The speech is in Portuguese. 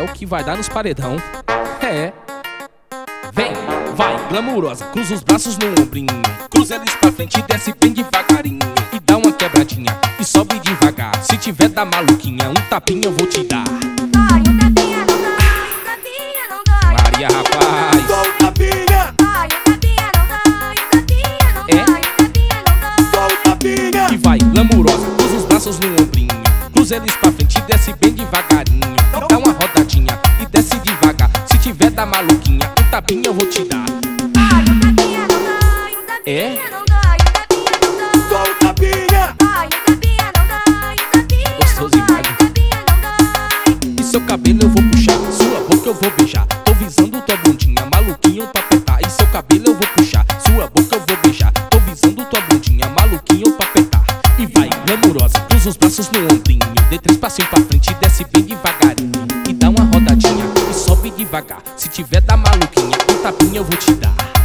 o que vai dar nos paredão. É. Vem, vai, glamurosa, cruza os braços no ombrinho, cruza eles pra frente e desce bem devagarinho, e dá uma quebradinha e sobe devagar. Se tiver da maluquinha, um tapinha eu vou te dar. Ai, um tapinha não dói, um tapinha não dói. Maria, rapaz. Só um tapinha. Ai, um tapinha não dói, um tapinha não dói, um tapinha não dói. Só um tapinha. E vai, glamurosa, cruza os braços no ombrinho, cruza eles pra frente e desce bem devagarinho, e dá uma rodadinha e desce devagar. Se tiver da maluquinha, um tapinha eu vou te dar. Ai, um tapinha não dói, um É? tapinha não dói, um tapinha não dói. Só um tapinha. Ai, um tapinha não dói, um tapinha não Gostoso dói, demais. um tapinha não dói. E seu cabelo eu vou puxar, sua boca eu vou beijar. Tô visando tua bundinha, maluquinho pra apertar. E seu cabelo eu vou puxar, sua boca eu vou beijar. Tô visando tua bundinha, maluquinho pra apertar. E vai, glamurosa, cruza os braços no ombrinho, dê 3 passinhos pra frente e desce bem devagarinho, e dá uma rodadinha e sobe devagar. Se tiver da maluquinha, um tapinha eu vou te dar.